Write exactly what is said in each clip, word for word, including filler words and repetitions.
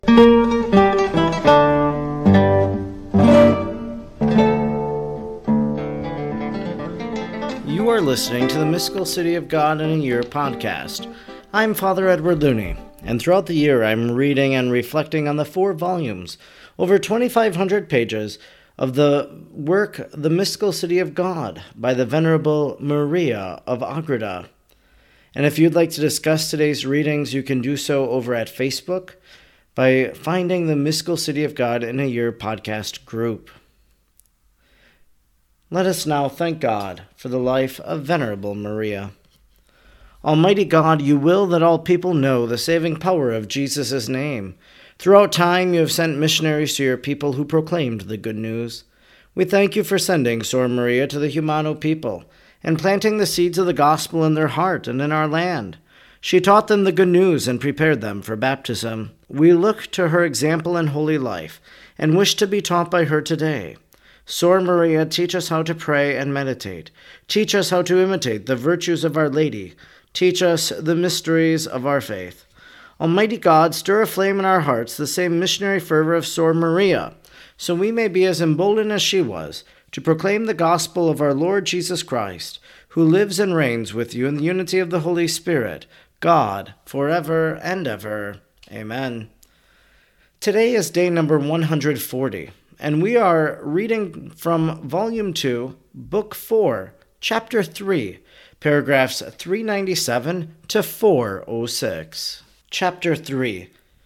You are listening to the Mystical City of God in a Year podcast. I'm Father Edward Looney, and throughout the year I'm reading and reflecting on the four volumes, over twenty-five hundred pages, of the work The Mystical City of God by the Venerable Maria of Agreda. And if you'd like to discuss today's readings, you can do so over at Facebook by finding the Mystical City of God in a Year podcast group. Let us now thank God for the life of Venerable Maria. Almighty God, you will that all people know the saving power of Jesus' name. Throughout time, you have sent missionaries to your people who proclaimed the good news. We thank you for sending Sor Maria to the Jumano people and planting the seeds of the gospel in their heart and in our land. She taught them the good news and prepared them for baptism. We look to her example and holy life and wish to be taught by her today. Sor Maria, teach us how to pray and meditate. Teach us how to imitate the virtues of Our Lady. Teach us the mysteries of our faith. Almighty God, stir aflame in our hearts the same missionary fervor of Sor Maria, so we may be as emboldened as she was to proclaim the gospel of our Lord Jesus Christ, who lives and reigns with you in the unity of the Holy Spirit, God, forever and ever. Amen. Today is day number one hundred forty. And we are reading from Volume two, Book four, Chapter three, paragraphs three ninety-seven to four oh six. Chapter three.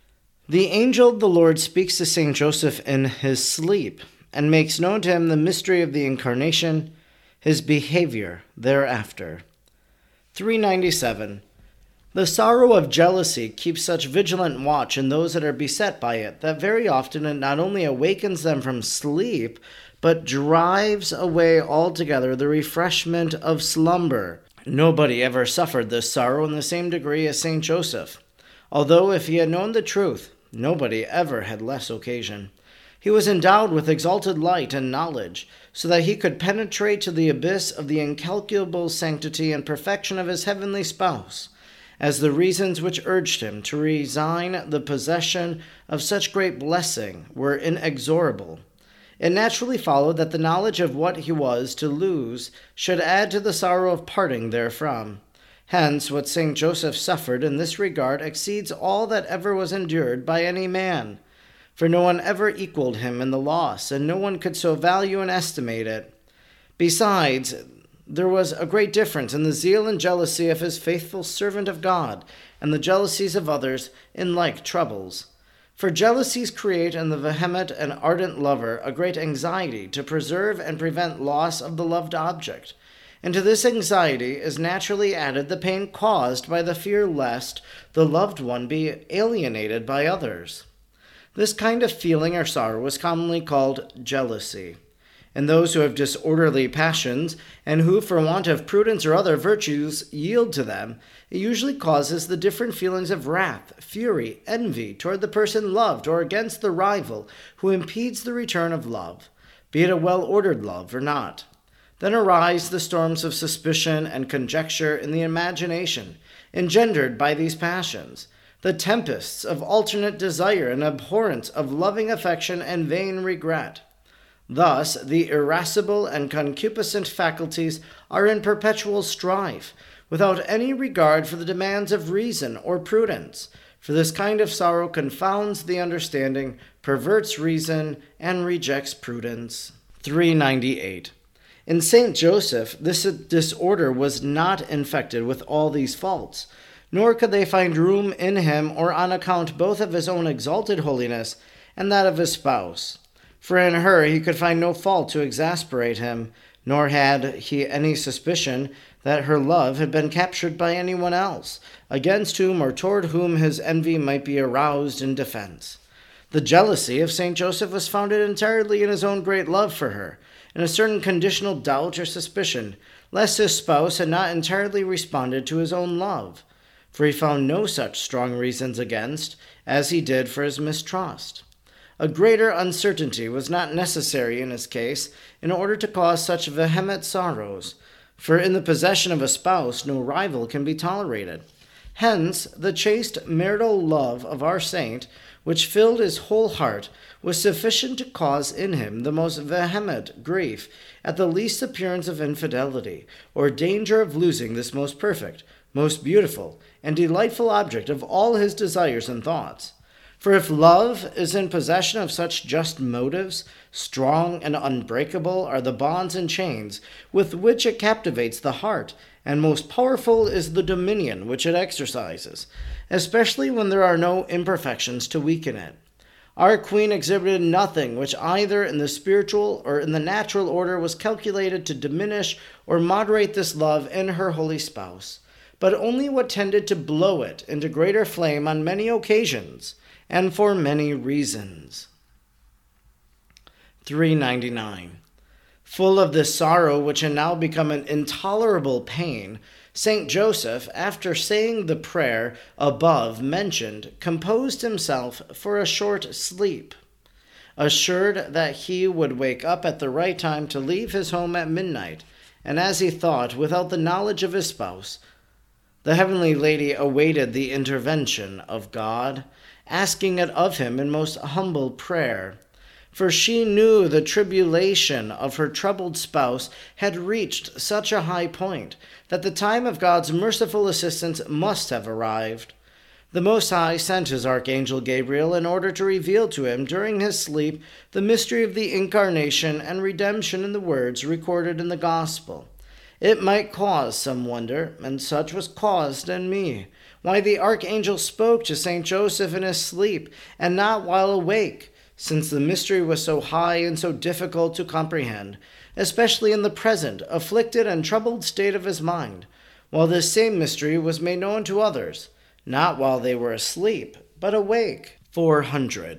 The angel of the Lord speaks to Saint Joseph in his sleep and makes known to him the mystery of the Incarnation, his behavior thereafter. three ninety-seven. The sorrow of jealousy keeps such vigilant watch in those that are beset by it, that very often it not only awakens them from sleep, but drives away altogether the refreshment of slumber. Nobody ever suffered this sorrow in the same degree as Saint Joseph, although if he had known the truth, nobody ever had less occasion. He was endowed with exalted light and knowledge, so that he could penetrate to the abyss of the incalculable sanctity and perfection of his heavenly spouse, as the reasons which urged him to resign the possession of such great blessing were inexorable. It naturally followed that the knowledge of what he was to lose should add to the sorrow of parting therefrom. Hence, what Saint Joseph suffered in this regard exceeds all that ever was endured by any man, for no one ever equaled him in the loss, and no one could so value and estimate it. Besides, there was a great difference in the zeal and jealousy of his faithful servant of God and the jealousies of others in like troubles. For jealousies create in the vehement and ardent lover a great anxiety to preserve and prevent loss of the loved object, and to this anxiety is naturally added the pain caused by the fear lest the loved one be alienated by others. This kind of feeling or sorrow is commonly called jealousy. And those who have disorderly passions, and who for want of prudence or other virtues yield to them, it usually causes the different feelings of wrath, fury, envy toward the person loved, or against the rival who impedes the return of love, be it a well-ordered love or not. Then arise the storms of suspicion and conjecture in the imagination, engendered by these passions, the tempests of alternate desire and abhorrence of loving affection and vain regret. Thus, the irascible and concupiscent faculties are in perpetual strife, without any regard for the demands of reason or prudence, for this kind of sorrow confounds the understanding, perverts reason, and rejects prudence. three ninety-eight. In Saint Joseph, this disorder was not infected with all these faults, nor could they find room in him or on account both of his own exalted holiness and that of his spouse. For in her he could find no fault to exasperate him, nor had he any suspicion that her love had been captured by anyone else, against whom or toward whom his envy might be aroused in defense. The jealousy of Saint Joseph was founded entirely in his own great love for her, in a certain conditional doubt or suspicion, lest his spouse had not entirely responded to his own love, for he found no such strong reasons against as he did for his mistrust. A greater uncertainty was not necessary in his case in order to cause such vehement sorrows, for in the possession of a spouse no rival can be tolerated. Hence, the chaste marital love of our saint which filled his whole heart, was sufficient to cause in him the most vehement grief at the least appearance of infidelity, or danger of losing this most perfect, most beautiful, and delightful object of all his desires and thoughts. For if love is in possession of such just motives, strong and unbreakable are the bonds and chains with which it captivates the heart, and most powerful is the dominion which it exercises, especially when there are no imperfections to weaken it. Our queen exhibited nothing which either in the spiritual or in the natural order was calculated to diminish or moderate this love in her holy spouse, but only what tended to blow it into greater flame on many occasions, and for many reasons. three ninety-nine. Full of this sorrow, which had now become an intolerable pain, Saint Joseph, after saying the prayer above mentioned, composed himself for a short sleep, assured that he would wake up at the right time to leave his home at midnight, and as he thought, without the knowledge of his spouse, the heavenly lady awaited the intervention of God, asking it of him in most humble prayer. For she knew the tribulation of her troubled spouse had reached such a high point that the time of God's merciful assistance must have arrived. The Most High sent his archangel Gabriel in order to reveal to him during his sleep the mystery of the incarnation and redemption in the words recorded in the Gospel. It might cause some wonder, and such was caused in me, why the archangel spoke to Saint Joseph in his sleep, and not while awake, since the mystery was so high and so difficult to comprehend, especially in the present afflicted and troubled state of his mind, while this same mystery was made known to others, not while they were asleep, but awake. four hundred.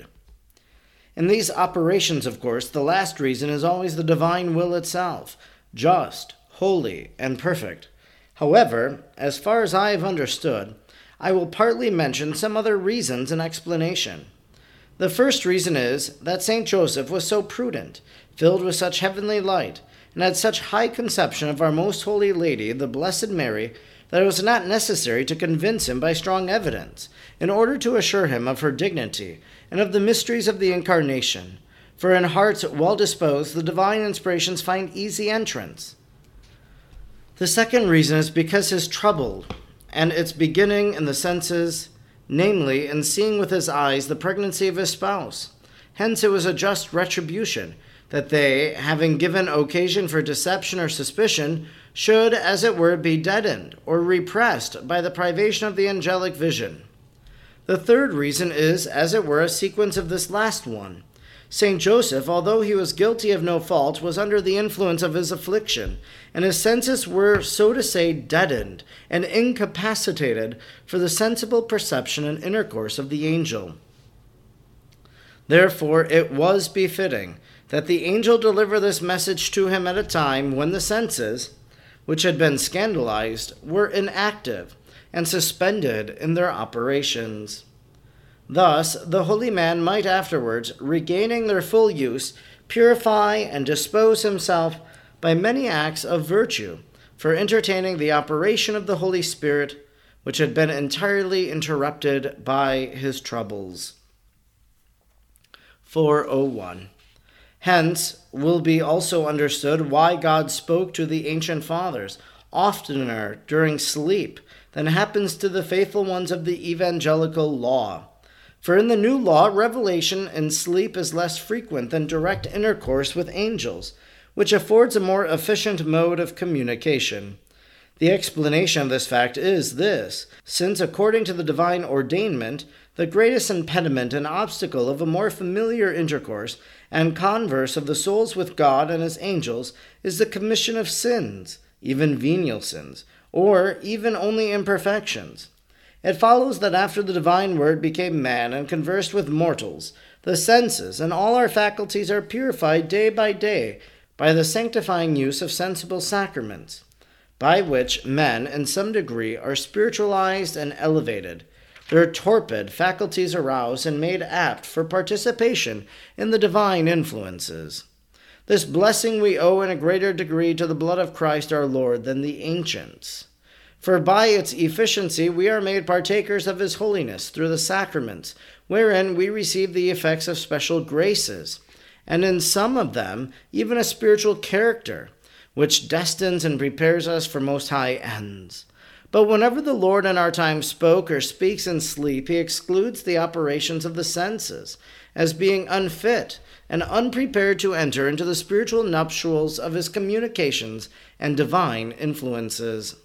In these operations, of course, the last reason is always the divine will itself, just, holy, and perfect. However, as far as I have understood, I will partly mention some other reasons in explanation. The first reason is that Saint Joseph was so prudent, filled with such heavenly light, and had such high conception of our most holy Lady, the Blessed Mary, that it was not necessary to convince him by strong evidence, in order to assure him of her dignity and of the mysteries of the Incarnation. For in hearts well disposed, the divine inspirations find easy entrance. The second reason is because his trouble, and its beginning in the senses, namely, in seeing with his eyes the pregnancy of his spouse. Hence it was a just retribution, that they, having given occasion for deception or suspicion, should, as it were, be deadened or repressed by the privation of the angelic vision. The third reason is, as it were, a sequence of this last one. Saint Joseph, although he was guilty of no fault, was under the influence of his affliction, and his senses were, so to say, deadened and incapacitated for the sensible perception and intercourse of the angel. Therefore it was befitting that the angel deliver this message to him at a time when the senses, which had been scandalized, were inactive and suspended in their operations. Thus, the holy man might afterwards, regaining their full use, purify and dispose himself by many acts of virtue for entertaining the operation of the Holy Spirit, which had been entirely interrupted by his troubles. four oh one. Hence will be also understood why God spoke to the ancient fathers oftener during sleep than happens to the faithful ones of the evangelical law. For in the new law, revelation in sleep is less frequent than direct intercourse with angels, which affords a more efficient mode of communication. The explanation of this fact is this: since according to the divine ordainment, the greatest impediment and obstacle of a more familiar intercourse and converse of the souls with God and his angels is the commission of sins, even venial sins, or even only imperfections. It follows that after the divine word became man and conversed with mortals, the senses and all our faculties are purified day by day by the sanctifying use of sensible sacraments, by which men in some degree are spiritualized and elevated, their torpid faculties aroused and made apt for participation in the divine influences. This blessing we owe in a greater degree to the blood of Christ our Lord than the ancients. For by its efficiency we are made partakers of his holiness through the sacraments, wherein we receive the effects of special graces, and in some of them even a spiritual character, which destines and prepares us for most high ends. But whenever the Lord in our time spoke or speaks in sleep, he excludes the operations of the senses, as being unfit and unprepared to enter into the spiritual nuptials of his communications and divine influences.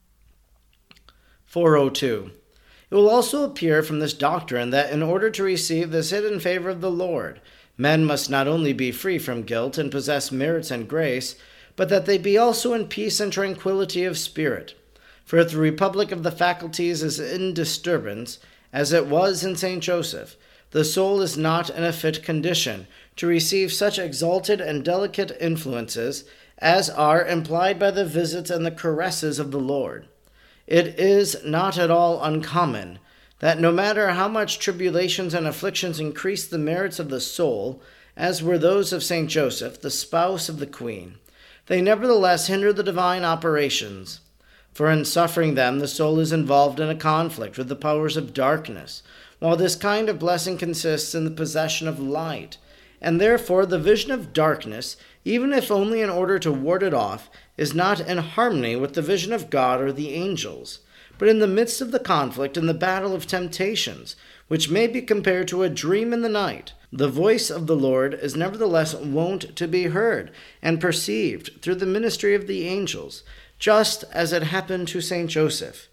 four oh two. It will also appear from this doctrine that in order to receive this hidden favor of the Lord, men must not only be free from guilt and possess merits and grace, but that they be also in peace and tranquility of spirit. For if the republic of the faculties is in disturbance, as it was in Saint Joseph, the soul is not in a fit condition to receive such exalted and delicate influences as are implied by the visits and the caresses of the Lord. It is not at all uncommon that no matter how much tribulations and afflictions increase the merits of the soul, as were those of Saint Joseph, the spouse of the Queen, they nevertheless hinder the divine operations. For in suffering them, the soul is involved in a conflict with the powers of darkness, while this kind of blessing consists in the possession of light, and therefore the vision of darkness, even if only in order to ward it off, is not in harmony with the vision of God or the angels, but in the midst of the conflict and the battle of temptations, which may be compared to a dream in the night, the voice of the Lord is nevertheless wont to be heard and perceived through the ministry of the angels, just as it happened to Saint Joseph.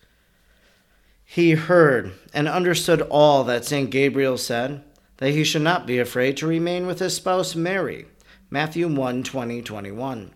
He heard and understood all that Saint Gabriel said, that he should not be afraid to remain with his spouse Mary. Matthew one, twenty, twenty-one.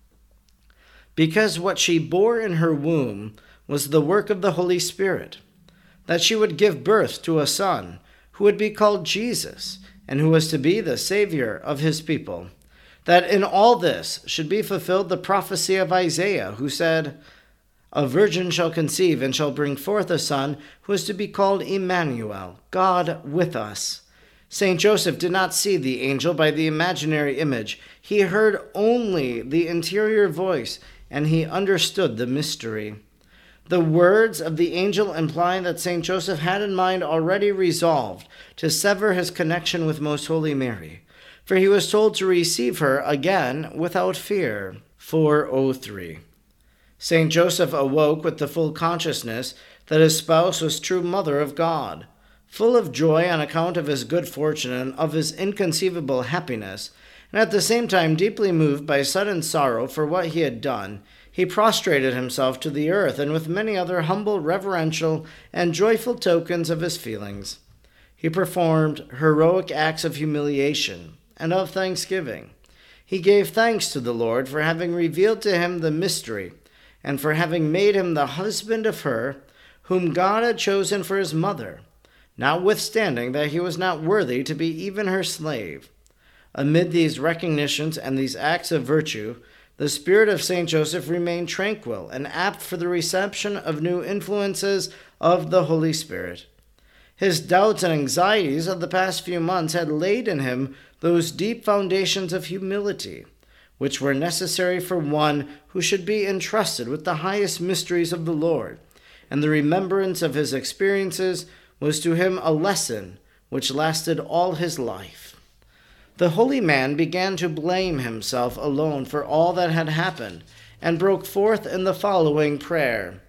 Because what she bore in her womb was the work of the Holy Spirit, that she would give birth to a son who would be called Jesus, and who was to be the Savior of his people. That in all this should be fulfilled the prophecy of Isaiah, who said, "A virgin shall conceive and shall bring forth a son, who is to be called Emmanuel, God with us." Saint Joseph did not see the angel by the imaginary image. He heard only the interior voice, and he understood the mystery. The words of the angel imply that Saint Joseph had in mind already resolved to sever his connection with Most Holy Mary, for he was told to receive her again without fear. four oh three. Saint Joseph awoke with the full consciousness that his spouse was true Mother of God. Full of joy on account of his good fortune and of his inconceivable happiness, and at the same time deeply moved by sudden sorrow for what he had done, he prostrated himself to the earth, and with many other humble, reverential, and joyful tokens of his feelings, he performed heroic acts of humiliation and of thanksgiving. He gave thanks to the Lord for having revealed to him the mystery, and for having made him the husband of her whom God had chosen for his mother, notwithstanding that he was not worthy to be even her slave. Amid these recognitions and these acts of virtue, the spirit of Saint Joseph remained tranquil and apt for the reception of new influences of the Holy Spirit. His doubts and anxieties of the past few months had laid in him those deep foundations of humility, which were necessary for one who should be entrusted with the highest mysteries of the Lord, and the remembrance of his experiences was to him a lesson which lasted all his life. The holy man began to blame himself alone for all that had happened, and broke forth in the following prayer.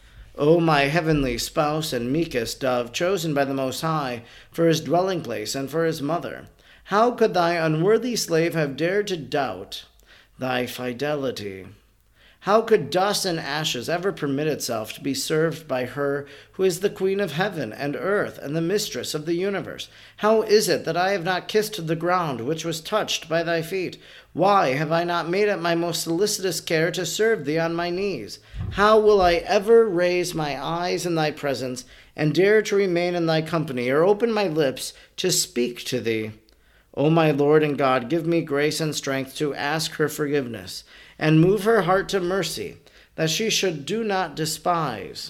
O my heavenly spouse and meekest dove, chosen by the Most High for his dwelling place and for his mother, how could thy unworthy slave have dared to doubt thy fidelity? How could dust and ashes ever permit itself to be served by her who is the Queen of heaven and earth and the mistress of the universe? How is it that I have not kissed the ground which was touched by thy feet? Why have I not made it my most solicitous care to serve thee on my knees? How will I ever raise my eyes in thy presence and dare to remain in thy company, or open my lips to speak to thee? O my Lord and God, give me grace and strength to ask her forgiveness, and move her heart to mercy, that she should do not despise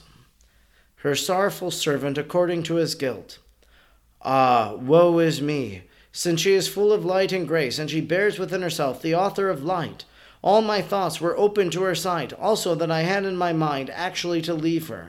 her sorrowful servant according to his guilt. Ah, woe is me, since she is full of light and grace, and she bears within herself the author of light. All my thoughts were open to her sight, also that I had in my mind actually to leave her.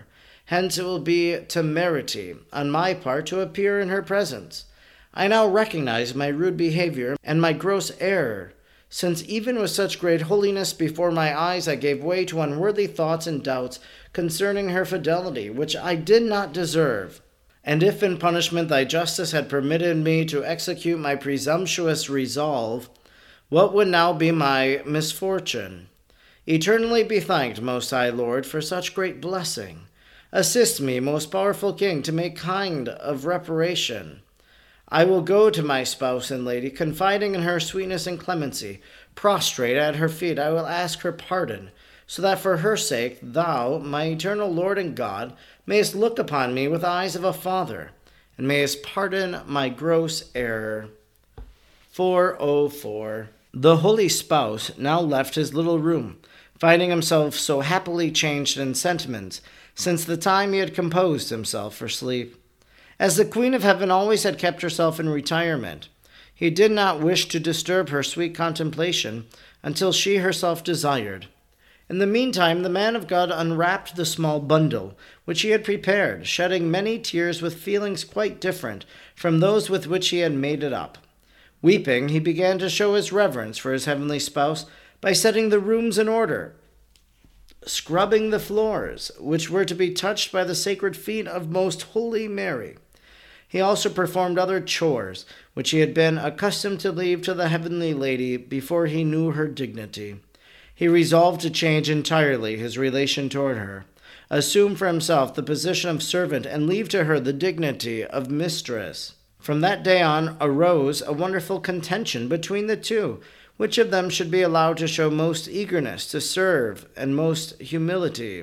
Hence it will be temerity on my part to appear in her presence. I now recognize my rude behavior and my gross error, since even with such great holiness before my eyes I gave way to unworthy thoughts and doubts concerning her fidelity, which I did not deserve. And if in punishment thy justice had permitted me to execute my presumptuous resolve, what would now be my misfortune? Eternally be thanked, Most High Lord, for such great blessing. Assist me, most powerful King, to make kind of reparation. I will go to my spouse and lady, confiding in her sweetness and clemency. Prostrate at her feet, I will ask her pardon, so that for her sake thou, my eternal Lord and God, mayest look upon me with eyes of a father, and mayest pardon my gross error. four oh four. The holy spouse now left his little room, finding himself so happily changed in sentiments since the time he had composed himself for sleep. As the Queen of Heaven always had kept herself in retirement, he did not wish to disturb her sweet contemplation until she herself desired. In the meantime, the man of God unwrapped the small bundle which he had prepared, shedding many tears with feelings quite different from those with which he had made it up. Weeping, he began to show his reverence for his heavenly spouse by setting the rooms in order, scrubbing the floors, which were to be touched by the sacred feet of Most Holy Mary. He also performed other chores, which he had been accustomed to leave to the heavenly lady before he knew her dignity. He resolved to change entirely his relation toward her, assume for himself the position of servant, and leave to her the dignity of mistress. From that day on arose a wonderful contention between the two, which of them should be allowed to show most eagerness to serve and most humility.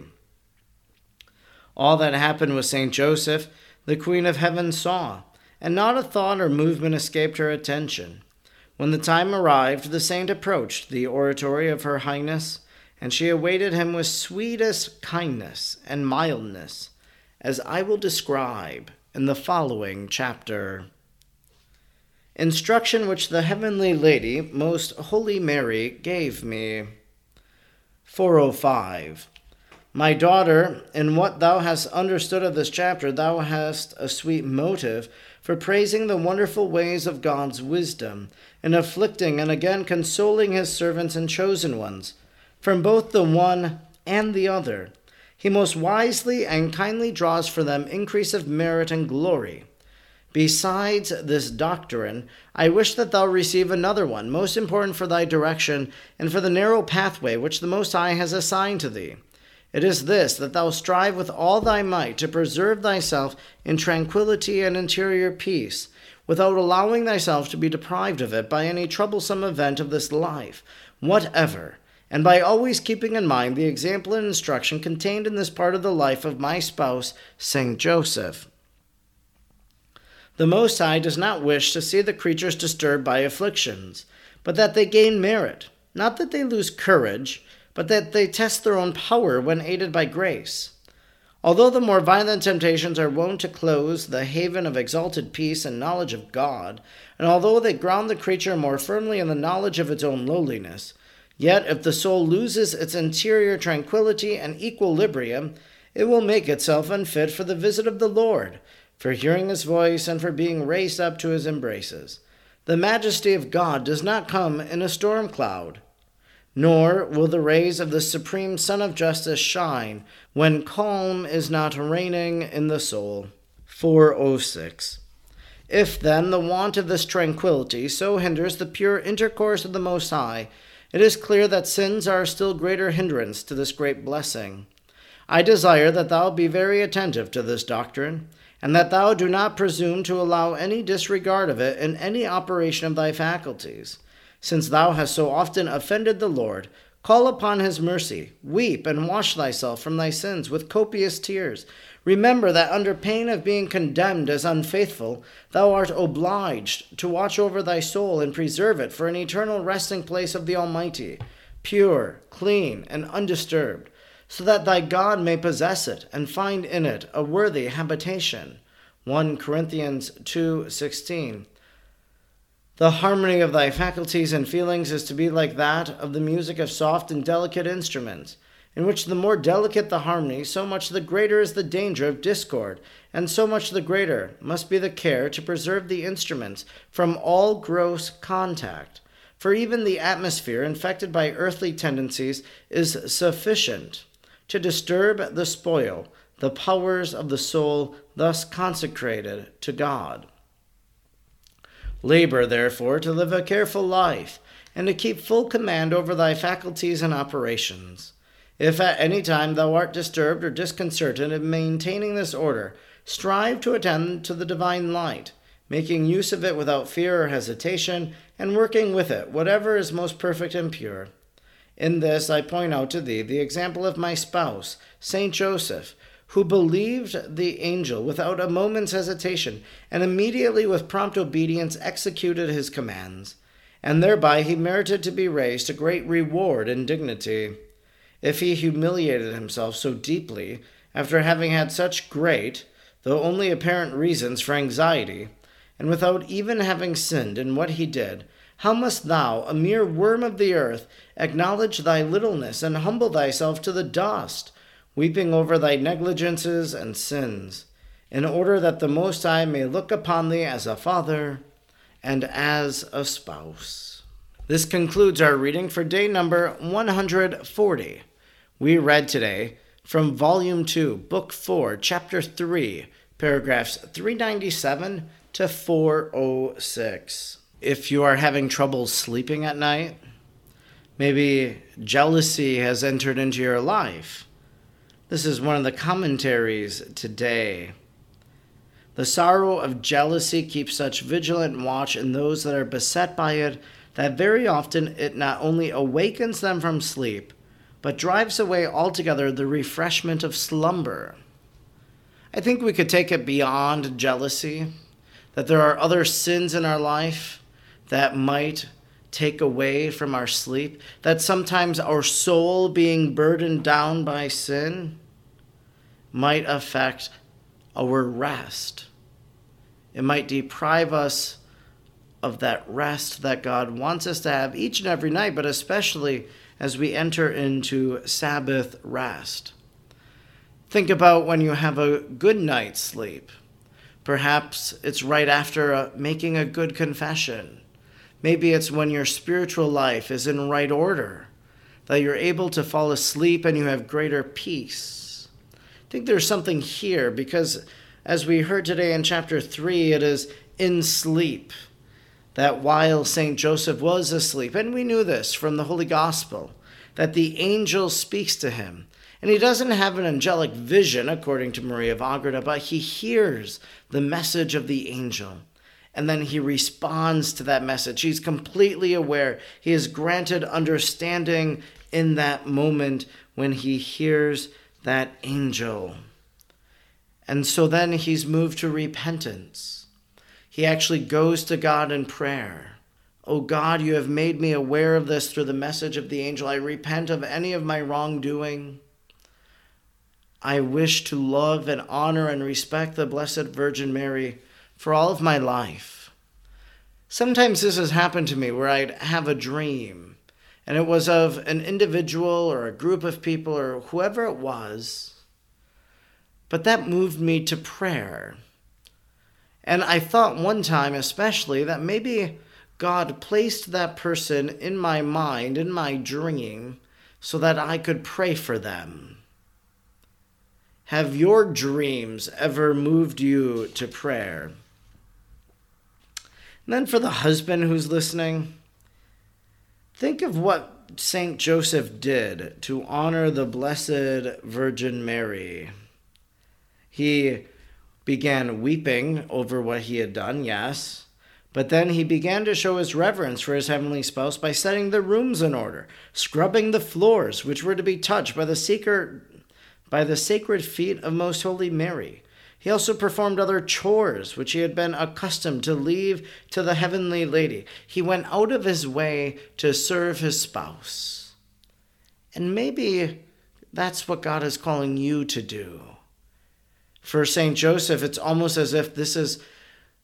All that happened with Saint Joseph, the Queen of Heaven saw, and not a thought or movement escaped her attention. When the time arrived, the saint approached the oratory of her Highness, and she awaited him with sweetest kindness and mildness, as I will describe in the following chapter. Instruction which the heavenly lady, Most Holy Mary, gave me. four oh five. My daughter, in what thou hast understood of this chapter, thou hast a sweet motive for praising the wonderful ways of God's wisdom, in afflicting and again consoling his servants and chosen ones. From both the one and the other, he most wisely and kindly draws for them increase of merit and glory. Besides this doctrine, I wish that thou receive another one, most important for thy direction and for the narrow pathway which the Most High has assigned to thee. It is this, that thou strive with all thy might to preserve thyself in tranquillity and interior peace, without allowing thyself to be deprived of it by any troublesome event of this life, whatever, and by always keeping in mind the example and instruction contained in this part of the life of my spouse, Saint Joseph. The Most High does not wish to see the creatures disturbed by afflictions, but that they gain merit, not that they lose courage, but that they test their own power when aided by grace. Although the more violent temptations are wont to close the haven of exalted peace and knowledge of God, and although they ground the creature more firmly in the knowledge of its own lowliness, yet if the soul loses its interior tranquillity and equilibrium, it will make itself unfit for the visit of the Lord, for hearing his voice and for being raised up to his embraces. The majesty of God does not come in a storm cloud, nor will the rays of the supreme Sun of Justice shine when calm is not reigning in the soul. four oh six. If, then, the want of this tranquillity so hinders the pure intercourse of the Most High, it is clear that sins are a still greater hindrance to this great blessing. I desire that thou be very attentive to this doctrine, and that thou do not presume to allow any disregard of it in any operation of thy faculties. Since thou hast so often offended the Lord, call upon his mercy, weep and wash thyself from thy sins with copious tears. Remember that under pain of being condemned as unfaithful, thou art obliged to watch over thy soul and preserve it for an eternal resting place of the Almighty, pure, clean, and undisturbed, so that thy God may possess it and find in it a worthy habitation. First Corinthians two sixteen. The harmony of thy faculties and feelings is to be like that of the music of soft and delicate instruments. in which the more delicate the harmony, so much the greater is the danger of discord, and so much the greater must be the care to preserve the instruments from all gross contact. For even the atmosphere infected by earthly tendencies is sufficient to disturb the spoil, the powers of the soul thus consecrated to God. Labor, therefore, to live a careful life, and to keep full command over thy faculties and operations. If at any time thou art disturbed or disconcerted in maintaining this order, strive to attend to the divine light, making use of it without fear or hesitation, and working with it whatever is most perfect and pure. In this I point out to thee the example of my spouse, Saint Joseph, who believed the angel without a moment's hesitation, and immediately with prompt obedience executed his commands, and thereby he merited to be raised to great reward and dignity. If he humiliated himself so deeply, after having had such great, though only apparent reasons for anxiety, and without even having sinned in what he did, how must thou, a mere worm of the earth, acknowledge thy littleness and humble thyself to the dust, weeping over thy negligences and sins, in order that the Most High may look upon thee as a father and as a spouse. This concludes our reading for day number one hundred forty. We read today from Volume two, Book four, Chapter three, paragraphs three ninety-seven to four oh six. If you are having trouble sleeping at night, maybe jealousy has entered into your life. This is one of the commentaries today. The sorrow of jealousy keeps such vigilant watch in those that are beset by it that very often it not only awakens them from sleep, but drives away altogether the refreshment of slumber. I think we could take it beyond jealousy, that there are other sins in our life that might take away from our sleep, that sometimes our soul being burdened down by sin might affect our rest. It might deprive us of that rest that God wants us to have each and every night, but especially as we enter into Sabbath rest. Think about when you have a good night's sleep. Perhaps it's right after uh, making a good confession. Maybe it's when your spiritual life is in right order, that you're able to fall asleep and you have greater peace. I think there's something here because, as we heard today in chapter three, it is in sleep that while Saint Joseph was asleep, and we knew this from the Holy Gospel, that the angel speaks to him. And he doesn't have an angelic vision, according to Maria of Agreda, but he hears the message of the angel. And then he responds to that message. He's completely aware. He is granted understanding in that moment when he hears that angel. And so then he's moved to repentance. He actually goes to God in prayer. Oh God, you have made me aware of this through the message of the angel. I repent of any of my wrongdoing. I wish to love and honor and respect the Blessed Virgin Mary for all of my life. Sometimes this has happened to me where I'd have a dream, and it was of an individual or a group of people or whoever it was, but that moved me to prayer. And I thought one time especially that maybe God placed that person in my mind, in my dream, so that I could pray for them. Have your dreams ever moved you to prayer? And then for the husband who's listening, think of what Saint Joseph did to honor the Blessed Virgin Mary. He began weeping over what he had done, yes, but then he began to show his reverence for his heavenly spouse by setting the rooms in order, scrubbing the floors, which were to be touched by the sacred, by the sacred feet of Most Holy Mary. He also performed other chores, which he had been accustomed to leave to the Heavenly Lady. He went out of his way to serve his spouse. And maybe that's what God is calling you to do. For Saint Joseph, it's almost as if this is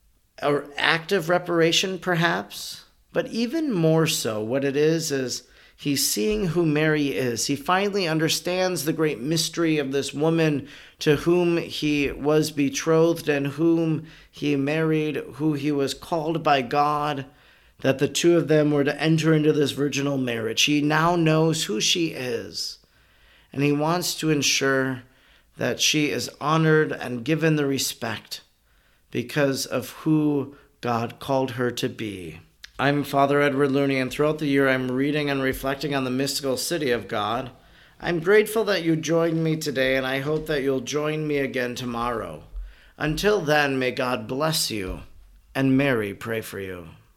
an act of reparation, perhaps. But even more so, what it is, is He's seeing who Mary is. He finally understands the great mystery of this woman to whom he was betrothed and whom he married, who he was called by God, that the two of them were to enter into this virginal marriage. He now knows who she is, and he wants to ensure that she is honored and given the respect because of who God called her to be. I'm Father Edward Looney, and throughout the year I'm reading and reflecting on the mystical city of God. I'm grateful that you joined me today, and I hope that you'll join me again tomorrow. Until then, may God bless you, and Mary pray for you.